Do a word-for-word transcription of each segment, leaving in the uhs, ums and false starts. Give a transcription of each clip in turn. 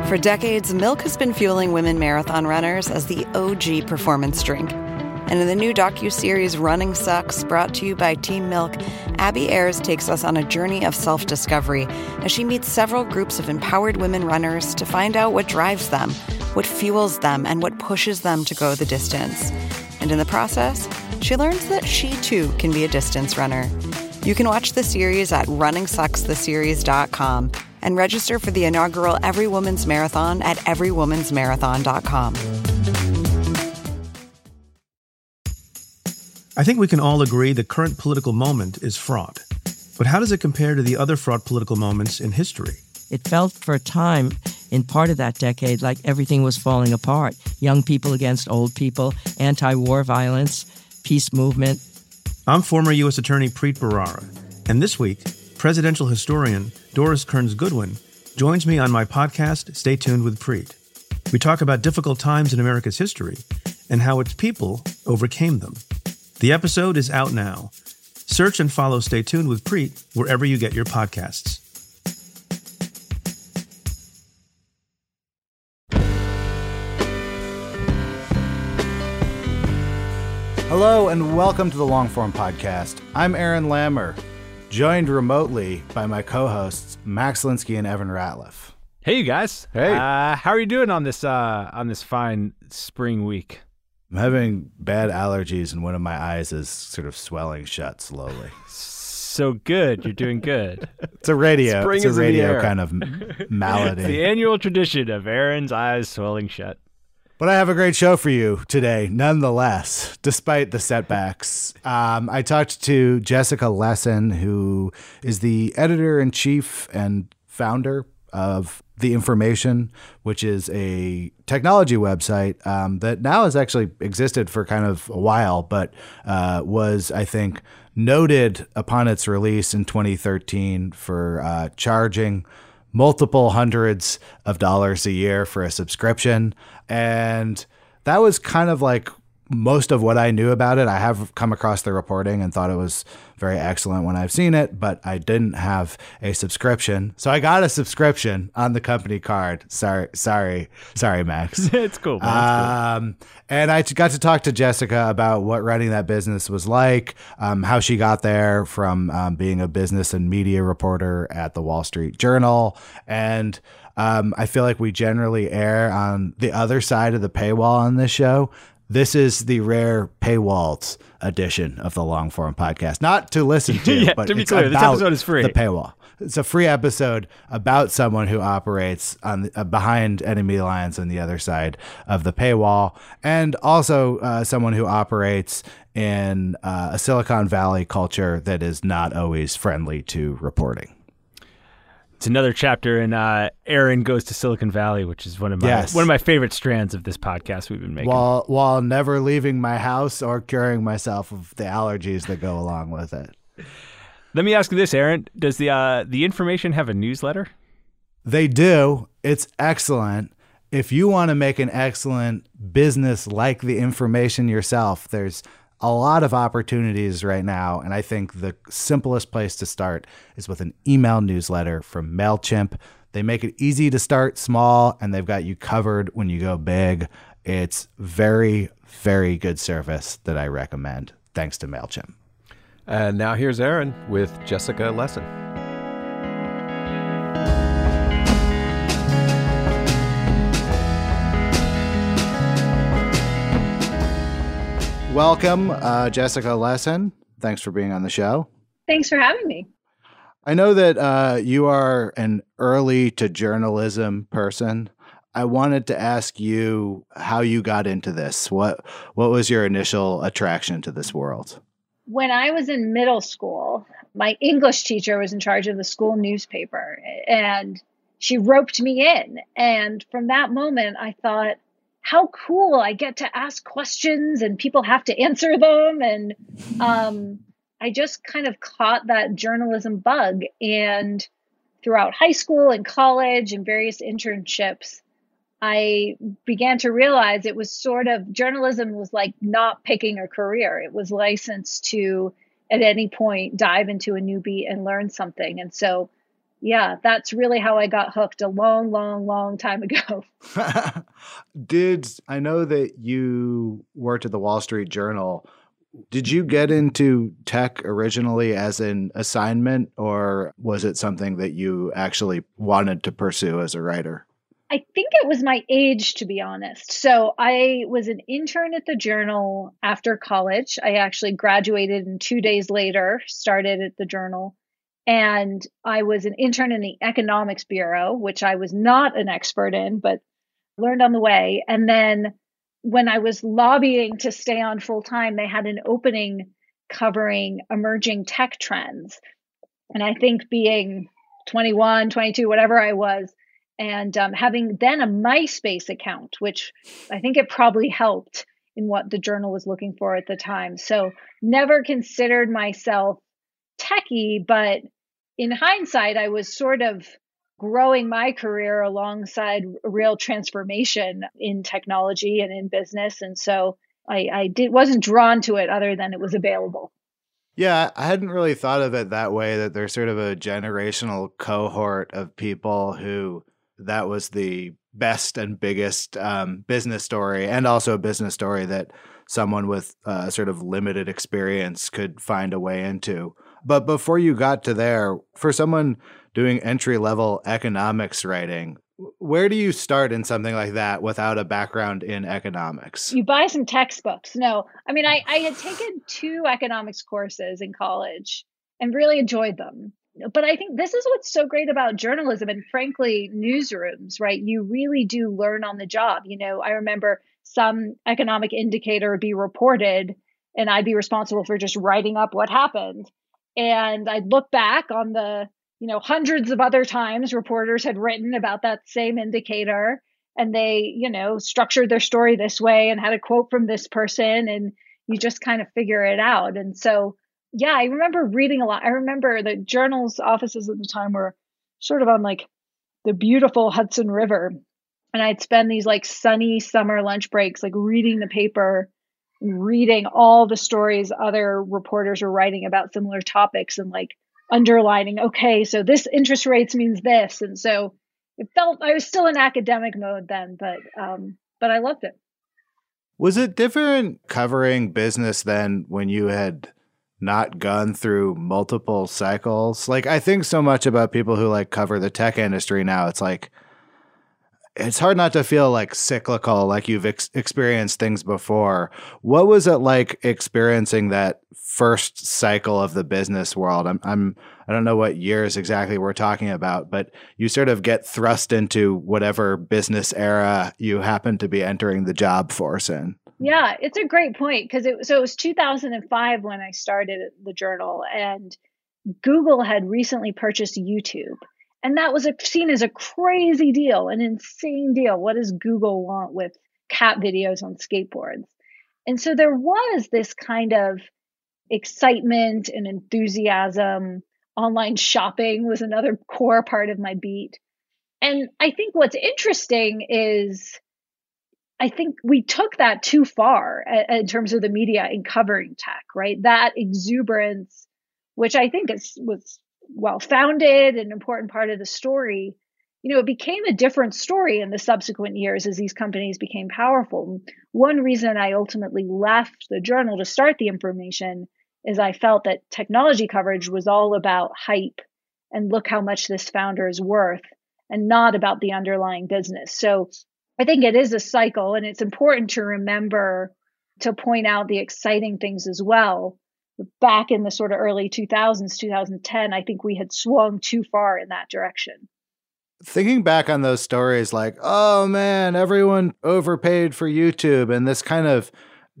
For decades, milk has been fueling women marathon runners as the O G performance drink. And in the new docuseries Running Sucks, brought to you by Team Milk, Abby Ayers takes us on a journey of self-discovery as she meets several groups of empowered women runners to find out what drives them, what fuels them, and what pushes them to go the distance. And in the process, she learns that she too can be a distance runner. You can watch the series at running sucks the series dot com and register for the inaugural Every Woman's Marathon at every woman's marathon dot com. I think we can all agree the current political moment is fraught. But how does it compare to the other fraught political moments in history? It felt for a time, in part of that decade, like everything was falling apart. Young people against old people, anti-war violence, peace movement. I'm former U S Attorney Preet Bharara, and this week, presidential historian Doris Kearns Goodwin joins me on my podcast, Stay Tuned with Preet. We talk about difficult times in America's history and how its people overcame them. The episode is out now. Search and follow Stay Tuned with Preet wherever you get your podcasts. Hello and welcome to the Longform Podcast. I'm Aaron Lammer, joined remotely by my co-hosts Max Linsky and Evan Ratliff. Hey, you guys. Hey. Uh, how are you doing on this uh, on this fine spring week? I'm having bad allergies and one of my eyes is sort of swelling shut slowly. So good. You're doing good. It's a radio. Spring it's a is in the radio air. kind of malady. It's the annual tradition of Aaron's eyes swelling shut. But I have a great show for you today, nonetheless, despite the setbacks. Um, I talked to Jessica Lessin, who is the editor-in-chief and founder of The Information, which is a technology website um, that now has actually existed for kind of a while, but uh, was, I think, noted upon its release in twenty thirteen for uh, charging multiple hundreds of dollars a year for a subscription. And that was kind of like most of what I knew about it. I have come across the reporting and thought it was very excellent when I've seen it, but I didn't have a subscription. So I got a subscription on the company card. Sorry, sorry, sorry, Max. It's cool, man. It's Um, and I got to talk to Jessica about what running that business was like, um, how she got there from um, being a business and media reporter at the Wall Street Journal. And um, I feel like we generally err on the other side of the paywall on this show. This is the rare paywalled edition of the Longform Podcast. Not to listen to, Yeah, but to be it's clear, this about episode is free. the paywall. It's a free episode about someone who operates on the, uh, behind enemy lines on the other side of the paywall, and also uh, someone who operates in uh, a Silicon Valley culture that is not always friendly to reporting. It's another chapter in uh, Aaron Goes to Silicon Valley, which is one of my Yes. one of my favorite strands of this podcast we've been making. While while never leaving my house or curing myself of the allergies that go along with it. Let me ask you this, Aaron. Does the uh, the Information have a newsletter? They do. It's excellent. If you want to make an excellent business like The Information yourself, there's a lot of opportunities right now. And I think the simplest place to start is with an email newsletter from MailChimp. They make it easy to start small, and they've got you covered when you go big. It's very, very good service that I recommend, thanks to MailChimp. And now here's Aaron with Jessica Lessin. Welcome, uh, Jessica Lessin. Thanks for being on the show. Thanks for having me. I know that uh, you are an early to journalism person. I wanted to ask you how you got into this. What what was your initial attraction to this world? When I was in middle school, my English teacher was in charge of the school newspaper, and she roped me in. And from that moment, I thought, how cool. I get to ask questions and people have to answer them. And um, I just kind of caught that journalism bug. And throughout high school and college and various internships, I began to realize it was sort of, journalism was like not picking a career. It was licensed to, at any point, dive into a new beat and learn something. And so yeah, that's really how I got hooked a long, long, long time ago. Did I know that you worked at the Wall Street Journal? Did you get into tech originally as an assignment, or was it something that you actually wanted to pursue as a writer? I think it was my age, to be honest. So I was an intern at the Journal after college. I actually graduated and two days later started at the Journal. And I was an intern in the Economics Bureau, which I was not an expert in, but learned on the way. And then when I was lobbying to stay on full time, they had an opening covering emerging tech trends. And I think being twenty-one, twenty-two, whatever I was, and um, having then a MySpace account, which I think it probably helped in what the Journal was looking for at the time. So never considered myself techie, but in hindsight, I was sort of growing my career alongside a real transformation in technology and in business. And so I, I did, wasn't drawn to it other than it was available. Yeah, I hadn't really thought of it that way, that there's sort of a generational cohort of people who that was the best and biggest um, business story, and also a business story that someone with uh, sort of limited experience could find a way into. But before you got to there, for someone doing entry-level economics writing, where do you start in something like that without a background in economics? You buy some textbooks. No, I mean, I, I had taken two economics courses in college and really enjoyed them. But I think this is what's so great about journalism and frankly, newsrooms, right? You really do learn on the job. You know, I remember some economic indicator would be reported and I'd be responsible for just writing up what happened. And I'd look back on the, you know, hundreds of other times reporters had written about that same indicator, and they, you know, structured their story this way and had a quote from this person, and you just kind of figure it out. And so, yeah, I remember reading a lot. I remember the Journal's offices at the time were sort of on like the beautiful Hudson River. And I'd spend these like sunny summer lunch breaks, like reading the paper, reading all the stories other reporters were writing about similar topics and like underlining, okay, so this interest rates means this. And so it felt, I was still in academic mode then, but, um, but I loved it. Was it different covering business then when you had not gone through multiple cycles? Like, I think so much about people who like cover the tech industry now. It's like, it's hard not to feel like cyclical, like you've ex- experienced things before. What was it like experiencing that first cycle of the business world? I'm, I'm, I don't know what years exactly we're talking about, but you sort of get thrust into whatever business era you happen to be entering the job force in. Yeah, it's a great point because it, so it was two thousand five when I started at the Journal, and Google had recently purchased YouTube. And that was a, seen as a crazy deal, an insane deal. What does Google want with cat videos on skateboards? And so there was this kind of excitement and enthusiasm. Online shopping was another core part of my beat. And I think what's interesting is I think we took that too far in terms of the media in covering tech, right? That exuberance, which I think is was well founded, an important part of the story, you know, it became a different story in the subsequent years as these companies became powerful. One reason I ultimately left the Journal to start The Information is I felt that technology coverage was all about hype and look how much this founder is worth, and not about the underlying business. So I think it is a cycle, and it's important to remember to point out the exciting things as well. Back in the sort of early two thousands, two thousand ten, I think we had swung too far in that direction. Thinking back on those stories, like, oh man, everyone overpaid for YouTube, and this kind of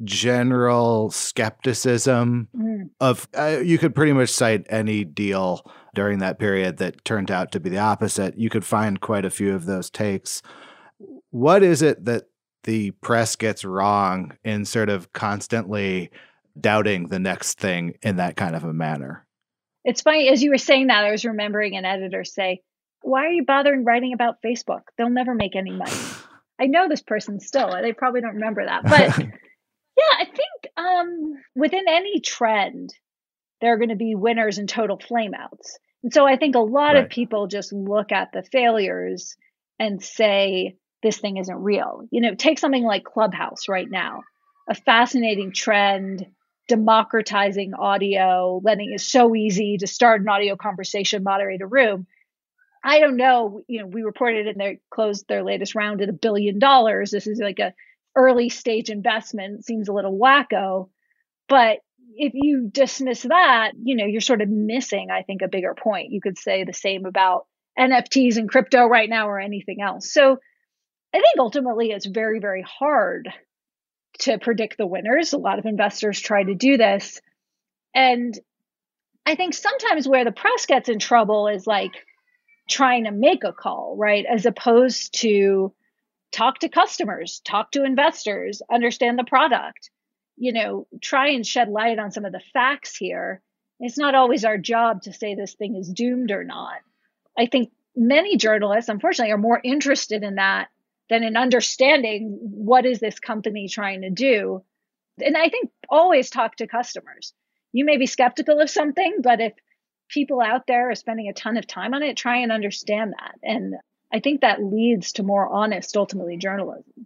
general skepticism mm. of, uh, you could pretty much cite any deal during that period that turned out to be the opposite. You could find quite a few of those takes. What is it that the press gets wrong in sort of constantly doubting the next thing in that kind of a manner? It's funny, as you were saying that, I was remembering an editor say, why are you bothering writing about Facebook? They'll never make any money. I know this person still, they probably don't remember that. But yeah, I think um, within any trend, there are going to be winners and total flameouts. And so I think a lot Right. of people just look at the failures and say, this thing isn't real. You know, take something like Clubhouse right now, a fascinating trend, democratizing audio, letting it so easy to start an audio conversation, moderate a room. I don't know, you know, we reported and they closed their latest round at a billion dollars. This is like a early stage investment. It seems a little wacko, but if you dismiss that, you know, you're sort of missing, I think, a bigger point. You could say the same about N F Ts and crypto right now or anything else. So I think ultimately it's very, very hard to predict the winners. A lot of investors try to do this. And I think sometimes where the press gets in trouble is like trying to make a call, right? As opposed to talk to customers, talk to investors, understand the product, you know, try and shed light on some of the facts here. It's not always our job to say this thing is doomed or not. I think many journalists, unfortunately, are more interested in that than in understanding what is this company trying to do. And I think always talk to customers. You may be skeptical of something, but if people out there are spending a ton of time on it, try and understand that. And I think that leads to more honest, ultimately, journalism.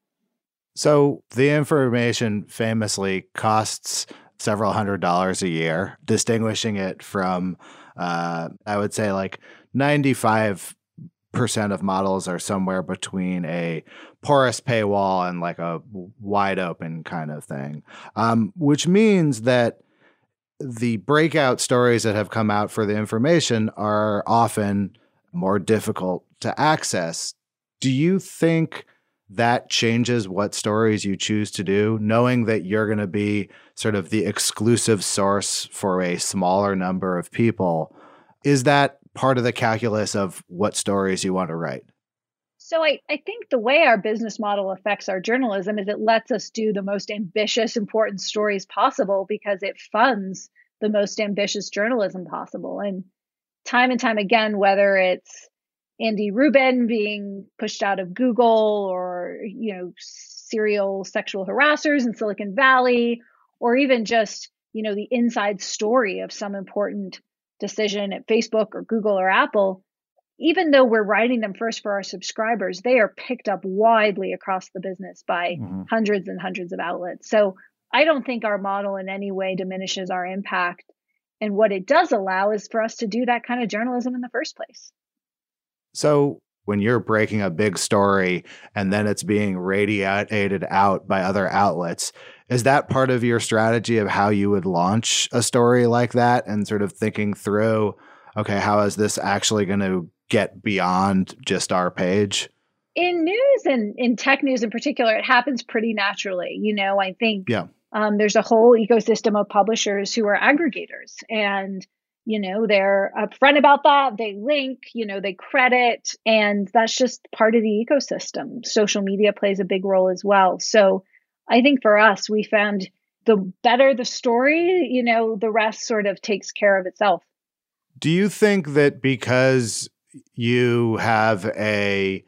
So the information famously costs several hundred dollars a year, distinguishing it from, uh, I would say, like ninety-five percent of models are somewhere between a porous paywall and like a wide open kind of thing, um, which means that the breakout stories that have come out for the information are often more difficult to access. Do you think that changes what stories you choose to do, knowing that you're going to be sort of the exclusive source for a smaller number of people? Is that part of the calculus of what stories you want to write? So I, I think the way our business model affects our journalism is it lets us do the most ambitious, important stories possible because it funds the most ambitious journalism possible. And time and time again, whether it's Andy Rubin being pushed out of Google or, you know, serial sexual harassers in Silicon Valley, or even just, you know, the inside story of some important decision at Facebook or Google or Apple, even though we're writing them first for our subscribers, they are picked up widely across the business by mm-hmm. hundreds and hundreds of outlets. So I don't think our model in any way diminishes our impact. And what it does allow is for us to do that kind of journalism in the first place. So when you're breaking a big story and then it's being radiated out by other outlets, is that part of your strategy of how you would launch a story like that and sort of thinking through, okay, how is this actually going to get beyond just our page? In news and in tech news in particular, it happens pretty naturally. You know, I think yeah. um, there's a whole ecosystem of publishers who are aggregators, and you know, they're upfront about that. They link, you know, they credit, and that's just part of the ecosystem. Social media plays a big role as well. So I think for us, we found the better the story, you know, the rest sort of takes care of itself. Do you think that because you have a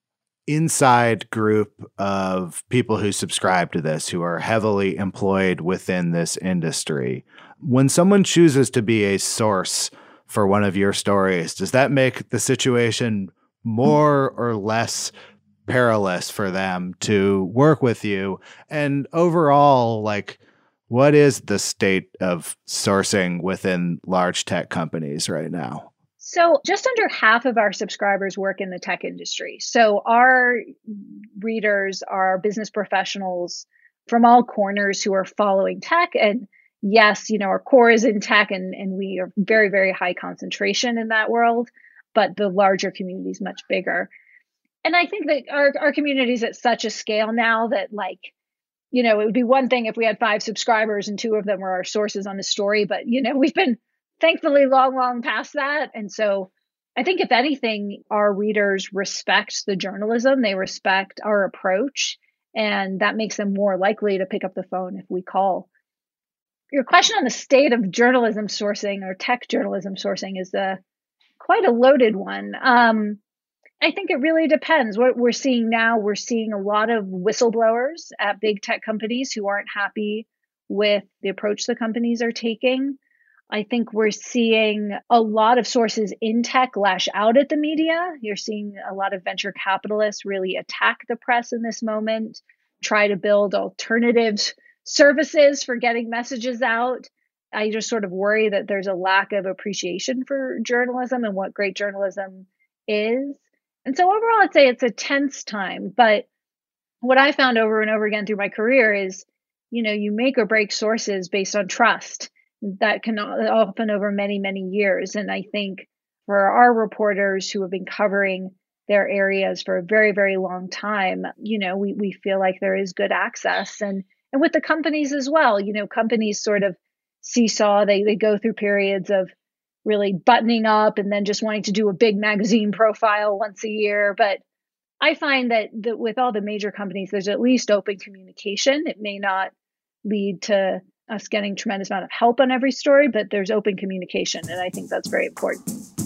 inside group of people who subscribe to this, who are heavily employed within this industry, when someone chooses to be a source for one of your stories, does that make the situation more or less perilous for them to work with you? And overall, like, what is the state of sourcing within large tech companies right now? So just under half of our subscribers work in the tech industry. So our readers are business professionals from all corners who are following tech. And yes, you know, our core is in tech and, and we are very, very high concentration in that world, but the larger community is much bigger. And I think that our, our community is at such a scale now that, like, you know, it would be one thing if we had five subscribers and two of them were our sources on a story, but, you know, we've been thankfully long, long past that. And so I think if anything, our readers respect the journalism, they respect our approach, and that makes them more likely to pick up the phone if we call. Your question on the state of journalism sourcing or tech journalism sourcing is a, quite a loaded one. Um, I think it really depends. What we're seeing now, we're seeing a lot of whistleblowers at big tech companies who aren't happy with the approach the companies are taking. I think we're seeing a lot of sources in tech lash out at the media. You're seeing a lot of venture capitalists really attack the press in this moment, try to build alternative services for getting messages out. I just sort of worry that there's a lack of appreciation for journalism and what great journalism is. And so overall, I'd say it's a tense time. But what I found over and over again through my career is, you know, you make or break sources based on trust. That can often over many, many years. And I think for our reporters who have been covering their areas for a very, very long time, you know, we, we feel like there is good access. And and with the companies as well, you know, companies sort of seesaw, they, they go through periods of really buttoning up and then just wanting to do a big magazine profile once a year. But I find that, that with all the major companies, there's at least open communication. It may not lead to us getting tremendous amount of help on every story, but there's open communication. And I think that's very important.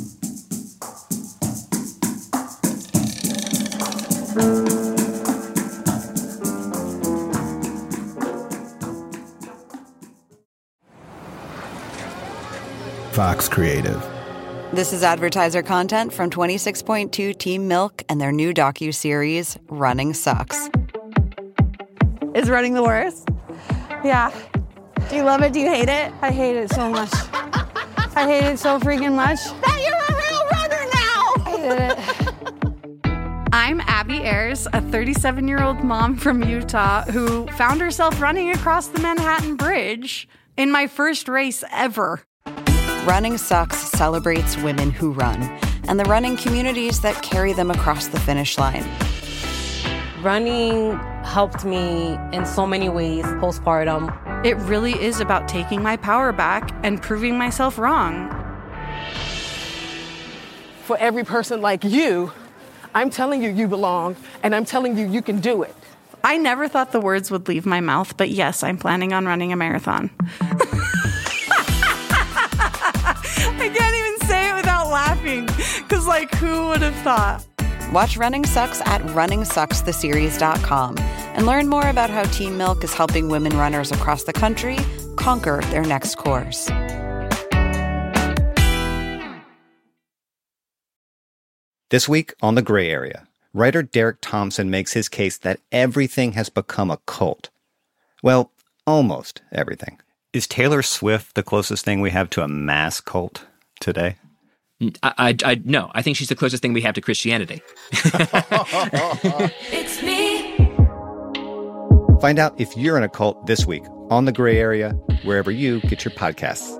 Fox Creative. This is advertiser content from twenty-six point two Team Milk and their new docuseries, Running Sucks. Is running the worst? Yeah. Do you love it? Do you hate it? I hate it so much. I hate it so freaking much. That you're a real runner now! I hated it. I'm Abby Ayers, a thirty-seven-year-old mom from Utah who found herself running across the Manhattan Bridge in my first race ever. Running Sucks celebrates women who run and the running communities that carry them across the finish line. Running helped me in so many ways postpartum. It really is about taking my power back and proving myself wrong. For every person like you, I'm telling you you belong, and I'm telling you you can do it. I never thought the words would leave my mouth, but yes, I'm planning on running a marathon. I can't even say it without laughing, because, like, who would have thought? Watch Running Sucks at running sucks the series dot com and learn more about how Team Milk is helping women runners across the country conquer their next course. This week on The Gray Area, writer Derek Thompson makes his case that everything has become a cult. Well, almost everything. Is Taylor Swift the closest thing we have to a mass cult today? I, I, I no, I think she's the closest thing we have to Christianity. It's me. Find out if you're in a cult this week on The Gray Area, wherever you get your podcasts.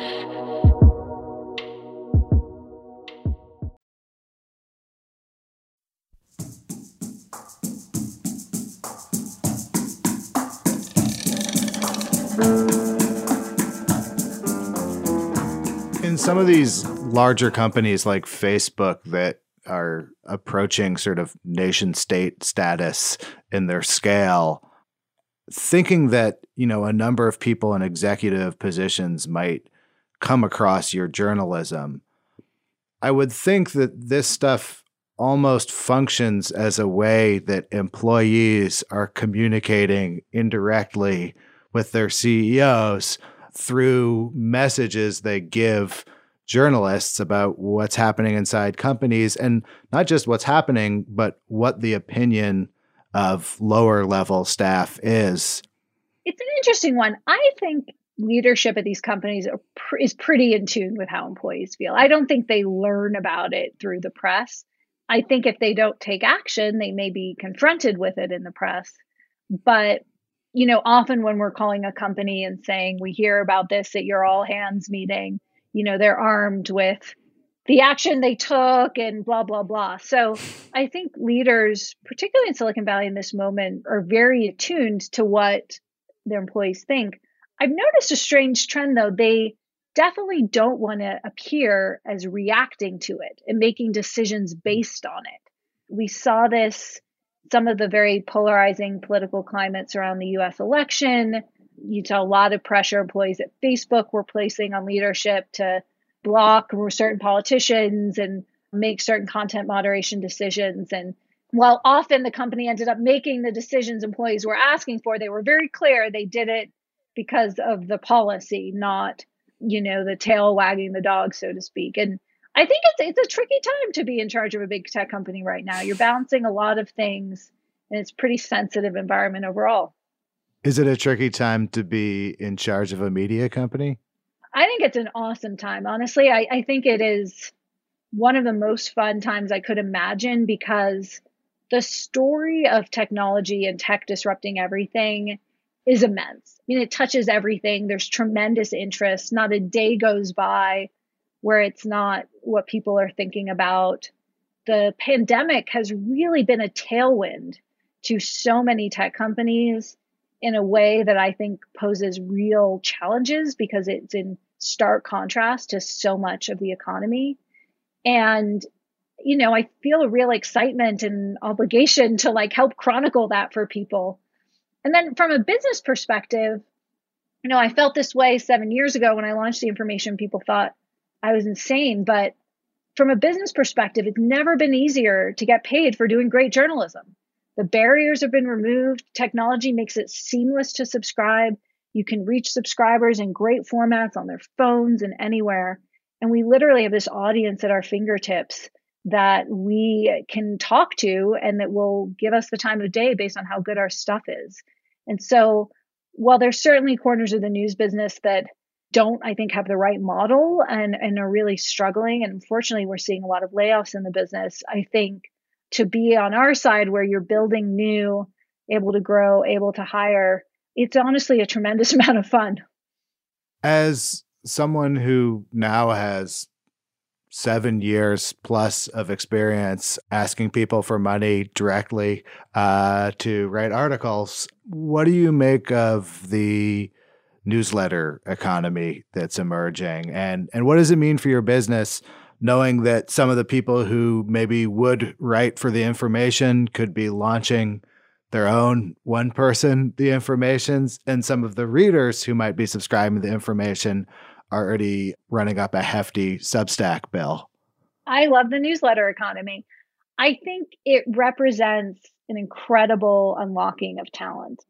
In some of these larger companies like Facebook that are approaching sort of nation state status in their scale, thinking that, you know, a number of people in executive positions might come across your journalism, I would think that this stuff almost functions as a way that employees are communicating indirectly with their C E Os through messages they give journalists about what's happening inside companies, and not just what's happening, but what the opinion of lower level staff is. It's an interesting one. I think leadership at these companies are pr- is pretty in tune with how employees feel. I don't think they learn about it through the press. I think if they don't take action, they may be confronted with it in the press. But you know, often when we're calling a company and saying, we hear about this at your all hands meeting, you know, they're armed with the action they took and blah, blah, blah. So I think leaders, particularly in Silicon Valley in this moment, are very attuned to what their employees think. I've noticed a strange trend, though. They definitely don't want to appear as reacting to it and making decisions based on it. We saw this some of the very polarizing political climates around the U S election. You saw a lot of pressure employees at Facebook were placing on leadership to block certain politicians and make certain content moderation decisions. And while often the company ended up making the decisions employees were asking for, they were very clear they did it because of the policy, not you know, the tail wagging the dog, so to speak. And I think it's it's a tricky time to be in charge of a big tech company right now. You're balancing a lot of things, and it's a pretty sensitive environment overall. Is it a tricky time to be in charge of a media company? I think it's an awesome time. Honestly, I, I think it is one of the most fun times I could imagine, because the story of technology and tech disrupting everything is immense. I mean, it touches everything. There's tremendous interest. Not a day goes by where it's not what people are thinking about. The pandemic has really been a tailwind to so many tech companies in a way that I think poses real challenges, because it's in stark contrast to so much of the economy. And, you know, I feel a real excitement and obligation to like help chronicle that for people. And then from a business perspective, you know, I felt this way seven years ago when I launched The Information. People thought I was insane. But from a business perspective, it's never been easier to get paid for doing great journalism. The barriers have been removed. Technology makes it seamless to subscribe. You can reach subscribers in great formats on their phones and anywhere. And we literally have this audience at our fingertips that we can talk to and that will give us the time of day based on how good our stuff is. And so while there's certainly corners of the news business that don't, I think, have the right model and, and are really struggling, and unfortunately, we're seeing a lot of layoffs in the business, I think to be on our side where you're building new, able to grow, able to hire, it's honestly a tremendous amount of fun. As someone who now has seven years plus of experience asking people for money directly uh, to write articles, what do you make of the newsletter economy that's emerging? And, and what does it mean for your business, knowing that some of the people who maybe would write for The Information could be launching their own one person, The Informations, and some of the readers who might be subscribing to The Information are already running up a hefty Substack bill? I love the newsletter economy. I think it represents an incredible unlocking of talent.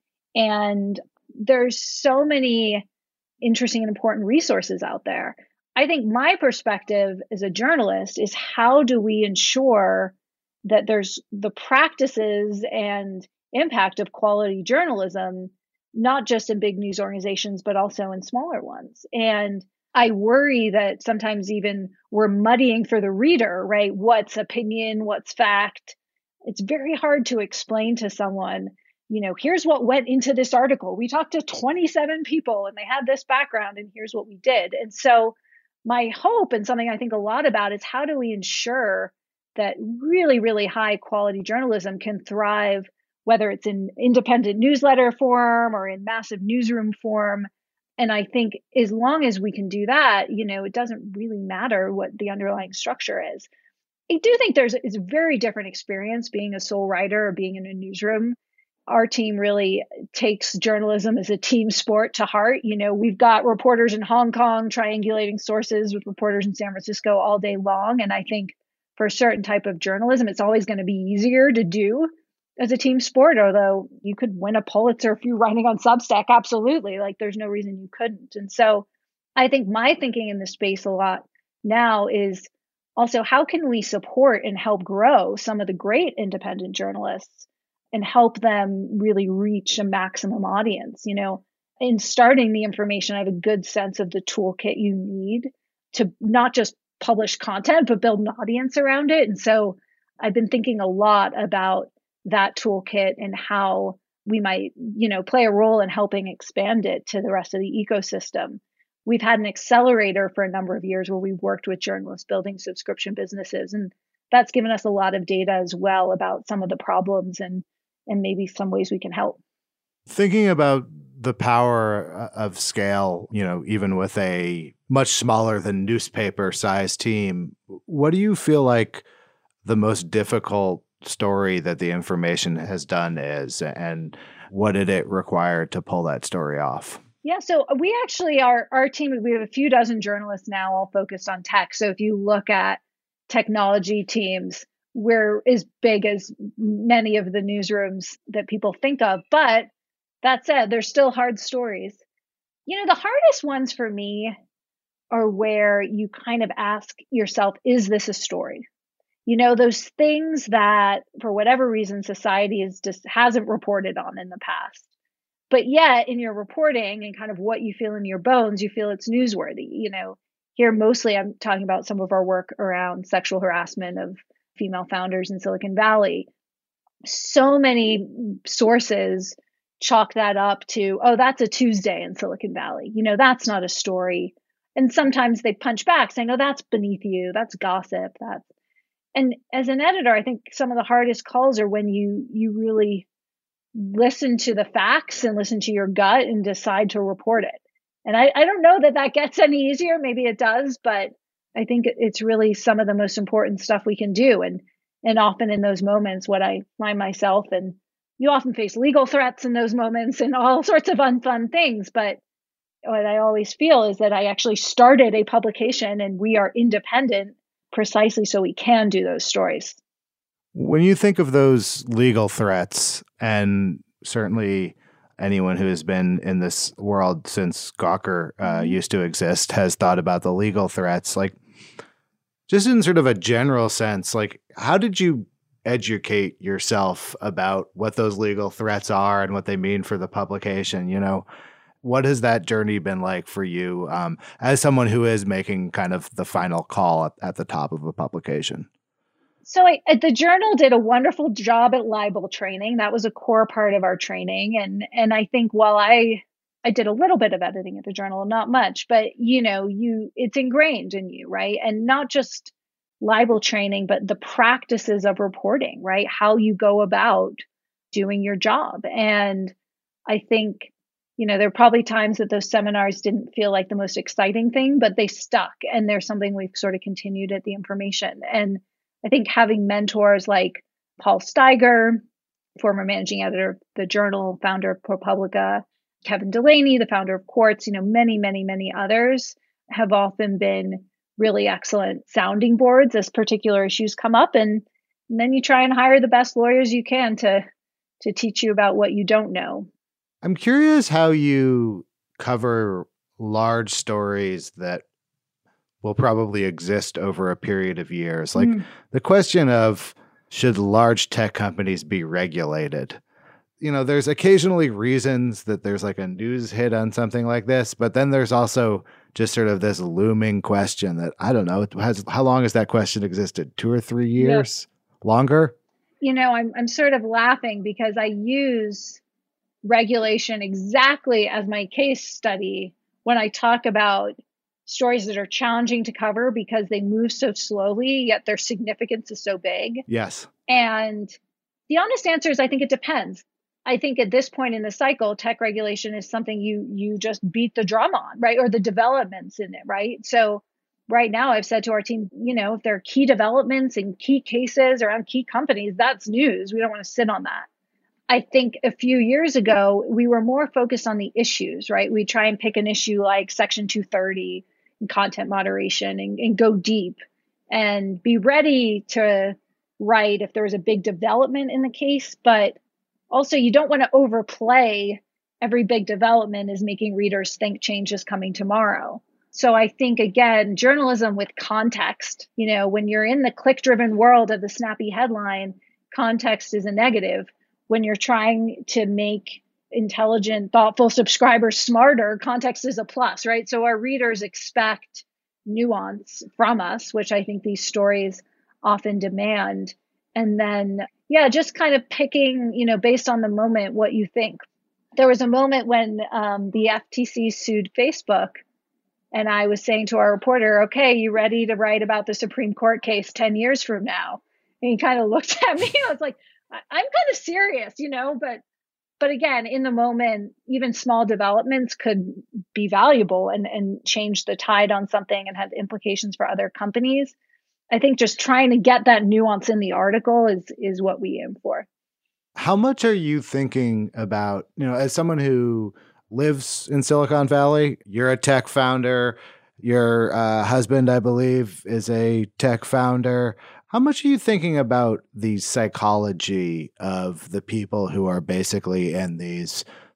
And there's so many interesting and important resources out there. I think my perspective as a journalist is, how do we ensure that there's the practices and impact of quality journalism, not just in big news organizations, but also in smaller ones? And I worry that sometimes even we're muddying for the reader, right? What's opinion, what's fact? It's very hard to explain to someone, you know, here's what went into this article. We talked to twenty-seven people and they had this background and here's what we did. And so my hope, and something I think a lot about, is how do we ensure that really, really high quality journalism can thrive, whether it's in independent newsletter form or in massive newsroom form. And I think as long as we can do that, you know, it doesn't really matter what the underlying structure is. I do think there's it's a very different experience being a sole writer or being in a newsroom. Our team really takes journalism as a team sport to heart. You know, we've got reporters in Hong Kong triangulating sources with reporters in San Francisco all day long. And I think for a certain type of journalism, it's always going to be easier to do as a team sport, although you could win a Pulitzer if you're writing on Substack. Absolutely. Like, there's no reason you couldn't. And so I think my thinking in this space a lot now is also, how can we support and help grow some of the great independent journalists and help them really reach a maximum audience? You know, in starting The Information, I have a good sense of the toolkit you need to not just publish content, but build an audience around it. And so I've been thinking a lot about that toolkit and how we might, you know, play a role in helping expand it to the rest of the ecosystem. We've had an accelerator for a number of years where we've worked with journalists building subscription businesses. And that's given us a lot of data as well about some of the problems and, and maybe some ways we can help. Thinking about the power of scale, you know, even with a much smaller than newspaper sized team, what do you feel like the most difficult story that The Information has done is, and what did it require to pull that story off? Yeah, so we actually are, our team, we have a few dozen journalists now all focused on tech. So if you look at technology teams, we're as big as many of the newsrooms that people think of. But that said, there's still hard stories. You know, the hardest ones for me are where you kind of ask yourself, is this a story? You know, those things that for whatever reason society is just hasn't reported on in the past. But yet in your reporting and kind of what you feel in your bones, you feel it's newsworthy. You know, here mostly I'm talking about some of our work around sexual harassment of female founders in Silicon Valley. So many sources chalk that up to, oh, that's a Tuesday in Silicon Valley. You know, that's not a story. And sometimes they punch back saying, oh, that's beneath you. That's gossip. That's And as an editor, I think some of the hardest calls are when you you really listen to the facts and listen to your gut and decide to report it. And I, I don't know that that gets any easier. Maybe it does, but I think it's really some of the most important stuff we can do. And and often in those moments, what I find myself, and you often face legal threats in those moments and all sorts of unfun things. But what I always feel is that I actually started a publication and we are independent precisely so we can do those stories. When you think of those legal threats, and certainly anyone who has been in this world since Gawker uh, used to exist has thought about the legal threats, like just in sort of a general sense, like how did you educate yourself about what those legal threats are and what they mean for the publication? You know, what has that journey been like for you um, as someone who is making kind of the final call at, at the top of a publication? So I, the Journal did a wonderful job at libel training. That was a core part of our training. And and I think while I I did a little bit of editing at the Journal, not much, but you know, you it's ingrained in you, right? And not just libel training, but the practices of reporting, right? How you go about doing your job. And I think, you know, there are probably times that those seminars didn't feel like the most exciting thing, but they stuck. And there's something we've sort of continued at the Information. And I think having mentors like Paul Steiger, former managing editor of the Journal, founder of ProPublica, Kevin Delaney, the founder of Quartz, you know, many, many, many others have often been really excellent sounding boards as particular issues come up. And, and then you try and hire the best lawyers you can to to teach you about what you don't know. I'm curious how you cover large stories that will probably exist over a period of years. Like mm. the question of, should large tech companies be regulated? You know, there's occasionally reasons that there's like a news hit on something like this, but then there's also just sort of this looming question that, I don't know, it has, how long has that question existed? Two or three years? Yep. Longer? You know, I'm I'm sort of laughing because I use regulation exactly as my case study when I talk about stories that are challenging to cover because they move so slowly, yet their significance is so big. Yes. And the honest answer is I think it depends. I think at this point in the cycle, tech regulation is something you you just beat the drum on, right? Or the developments in it, right? So right now I've said to our team, you know, if there are key developments and key cases around key companies, that's news. We don't want to sit on that. I think a few years ago, we were more focused on the issues, right? We try and pick an issue like Section two thirty and content moderation and, and go deep and be ready to write if there was a big development in the case. But also, you don't want to overplay every big development as making readers think change is coming tomorrow. So I think, again, journalism with context, you know, when you're in the click-driven world of the snappy headline, context is a negative. When you're trying to make intelligent, thoughtful subscribers smarter, context is a plus, right? So our readers expect nuance from us, which I think these stories often demand. And then, yeah, just kind of picking, you know, based on the moment, what you think. There was a moment when um, the F T C sued Facebook, and I was saying to our reporter, okay, you ready to write about the Supreme Court case ten years from now? And he kind of looked at me. I was like, I'm kind of serious, you know, but but again, in the moment, even small developments could be valuable and, and change the tide on something and have implications for other companies. I think just trying to get that nuance in the article is is what we aim for. How much are you thinking about, you know, as someone who lives in Silicon Valley, you're a tech founder, your uh, husband, I believe, is a tech founder. How much are you thinking about the psychology of the people who are basically in these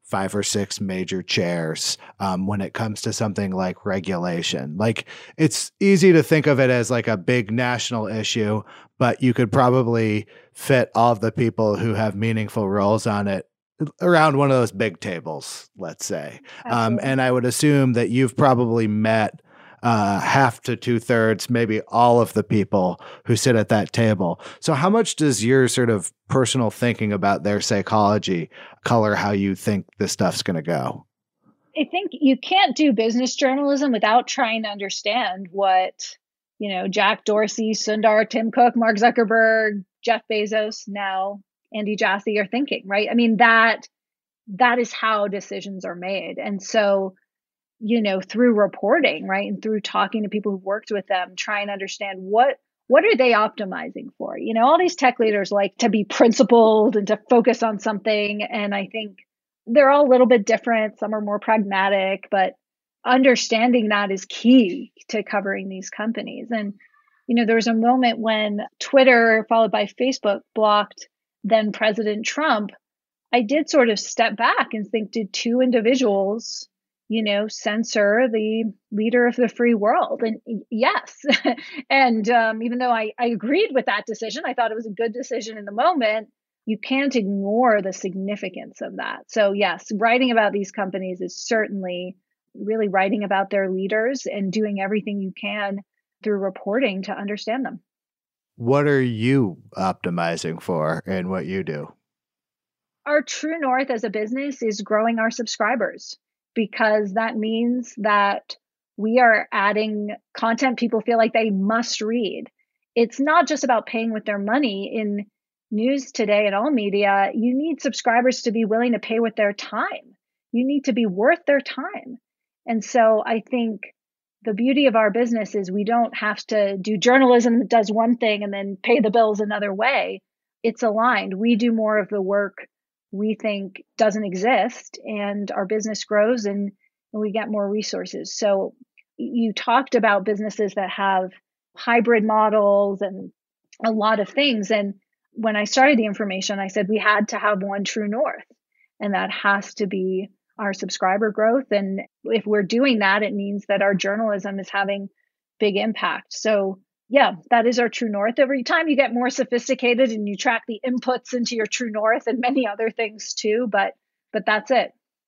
five or six major chairs um, when it comes to something like regulation. Like, it's easy to think of it as like a big national issue, but you could probably fit all of the people who have meaningful roles on it around one of those big tables, let's say. Um, and I would assume that you've probably met uh, half to two thirds, maybe all of the people who sit at that table. So how much does your sort of personal thinking about their psychology color how you think this stuff's going to go? I think you can't do business journalism without trying to understand what, you know, Jack Dorsey, Sundar, Tim Cook, Mark Zuckerberg, Jeff Bezos, now Andy Jassy are thinking, right? I mean, that that is how decisions are made. And so, you know, through reporting, right, and through talking to people who've worked with them, trying to understand what what are they optimizing for? You know, all these tech leaders like to be principled and to focus on something. And I think they're all a little bit different. Some are more pragmatic, but understanding that is key to covering these companies. And, you know, there was a moment when Twitter, followed by Facebook, blocked then President Trump. I did sort of step back and think, did two individuals, you know, censor the leader of the free world? And yes. and um, even though I, I agreed with that decision, I thought it was a good decision in the moment. You can't ignore the significance of that. So yes, writing about these companies is certainly really writing about their leaders and doing everything you can through reporting to understand them. What are you optimizing for in what you do? Our true north as a business is growing our subscribers, because that means that we are adding content people feel like they must read. It's not just about paying with their money. In news today and all media, you need subscribers to be willing to pay with their time. You need to be worth their time. And so I think the beauty of our business is we don't have to do journalism that does one thing and then pay the bills another way. It's aligned. We do more of the work we think doesn't exist, and our business grows and, and we get more resources. So you talked about businesses that have hybrid models and a lot of things. And when I started the information, I said we had to have one true north, and that has to be our subscriber growth. And if we're doing that, it means that our journalism is having big impact. So yeah, that is our true north. Every time you get more sophisticated and you track the inputs into your true north and many other things too, but but that's it.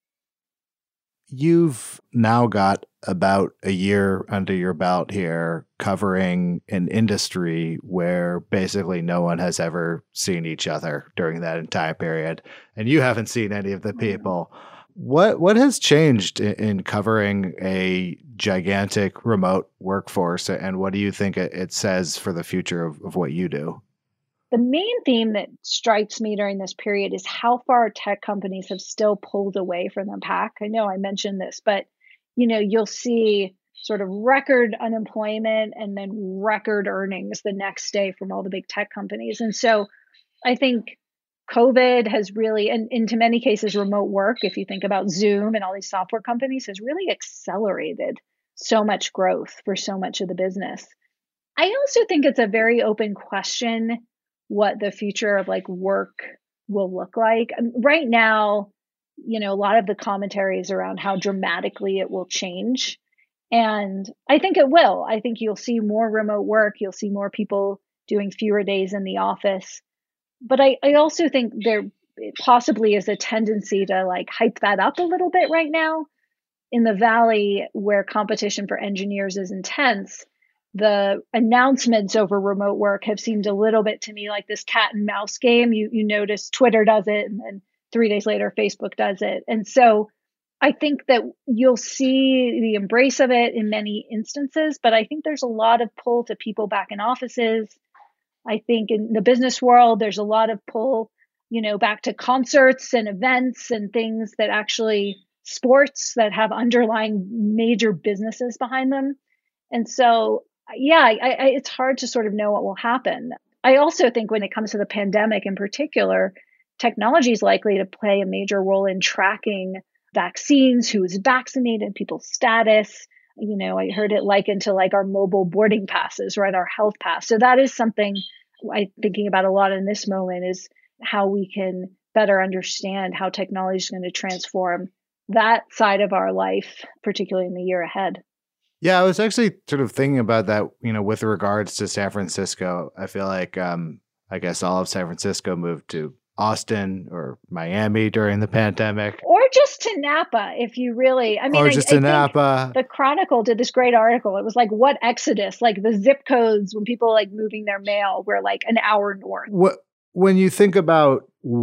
You've now got about a year under your belt here covering an industry where basically no one has ever seen each other during that entire period, and you haven't seen any of the people. What what has changed in, in covering a gigantic remote workforce, and what do you think it, it says for the future of, of what you do? The main theme that strikes me during this period is how far tech companies have still pulled away from the pack. I know I mentioned this, but you know, you'll see sort of record unemployment and then record earnings the next day from all the big tech companies. And so I think COVID has really, and into many cases, remote work, if you think about Zoom and all these software companies, has really accelerated so much growth for so much of the business. I also think it's a very open question what the future of like work will look like. Right now, you know, a lot of the commentary is around how dramatically it will change. And I think it will. I think you'll see more remote work. You'll see more people doing fewer days in the office. But I, I also think there possibly is a tendency to like hype that up a little bit right now. In the Valley, where competition for engineers is intense, the announcements over remote work have seemed a little bit to me like this cat and mouse game. You you notice Twitter does it, and then three days later, Facebook does it. And so I think that you'll see the embrace of it in many instances, but I think there's a lot of pull to people back in offices. I think in the business world, there's a lot of pull, you know, back to concerts and events and things that actually sports that have underlying major businesses behind them. And so, yeah, I, I, it's hard to sort of know what will happen. I also think when it comes to the pandemic in particular, technology is likely to play a major role in tracking vaccines, who is vaccinated, people's status. You know, I heard it likened to like our mobile boarding passes, right? Our health pass. So that is something I'm thinking about a lot in this moment, is how we can better understand how technology is going to transform that side of our life, particularly in the year ahead. Yeah, I was actually sort of thinking about that, you know, with regards to San Francisco. I feel like, um, I guess all of San Francisco moved to Austin or Miami during the pandemic. Or just to Napa, if you really, I mean, or just I, to I Napa. The Chronicle did this great article. It was like, what exodus? Like the zip codes when people like moving their mail were like an hour north. What, when you think about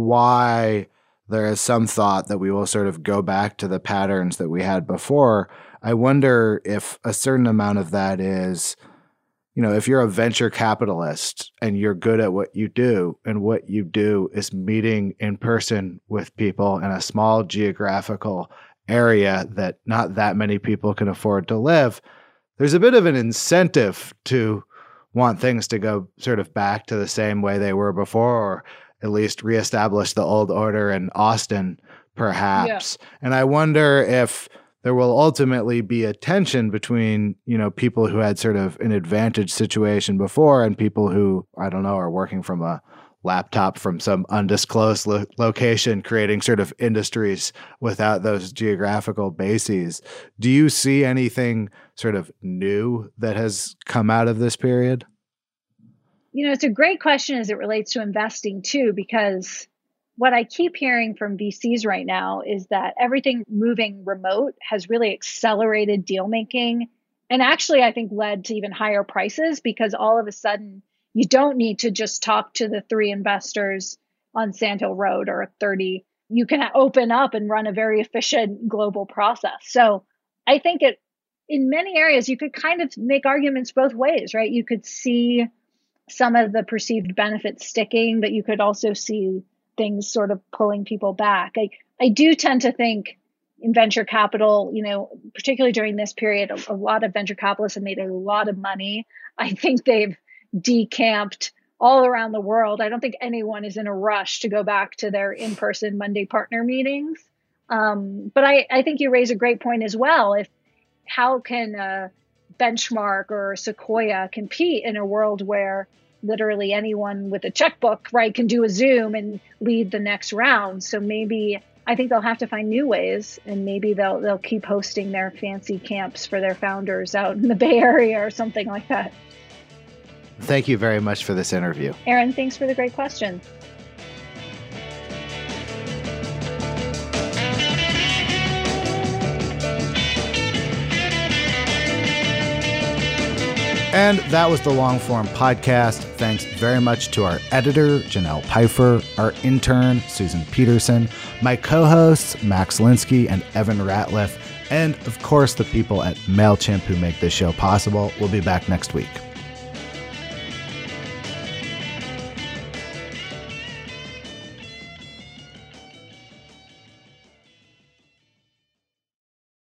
why there is some thought that we will sort of go back to the patterns that we had before, I wonder if a certain amount of that is, you know, if you're a venture capitalist and you're good at what you do, and what you do is meeting in person with people in a small geographical area that not that many people can afford to live, there's a bit of an incentive to want things to go sort of back to the same way they were before, or at least reestablish the old order in Austin, perhaps. Yeah. And I wonder if there will ultimately be a tension between, you know, people who had sort of an advantage situation before and people who, I don't know, are working from a laptop from some undisclosed lo- location, creating sort of industries without those geographical bases. Do you see anything sort of new that has come out of this period? You know, it's a great question as it relates to investing too, because what I keep hearing from V Cs right now is that everything moving remote has really accelerated deal making, and actually I think led to even higher prices, because all of a sudden you don't need to just talk to the three investors on Sand Hill Road or thirty. You can open up and run a very efficient global process. So I think it, in many areas, you could kind of make arguments both ways, right? You could see some of the perceived benefits sticking, but you could also see things sort of pulling people back. I, I do tend to think in venture capital, you know, particularly during this period, a, a lot of venture capitalists have made a lot of money. I think they've decamped all around the world. I don't think anyone is in a rush to go back to their in-person Monday partner meetings. Um, but I, I think you raise a great point as well. If how can a Benchmark or Sequoia compete in a world where literally anyone with a checkbook, right, can do a Zoom and lead the next round? So maybe I think they'll have to find new ways, and maybe they'll they'll keep hosting their fancy camps for their founders out in the Bay Area or something like that. Thank you very much for this interview. Aaron, thanks for the great question. And that was the Long Form Podcast. Thanks very much to our editor, Janelle Pfeiffer, our intern, Susan Peterson, my co-hosts, Max Linsky and Evan Ratliff, and of course, the people at MailChimp who make this show possible. We'll be back next week.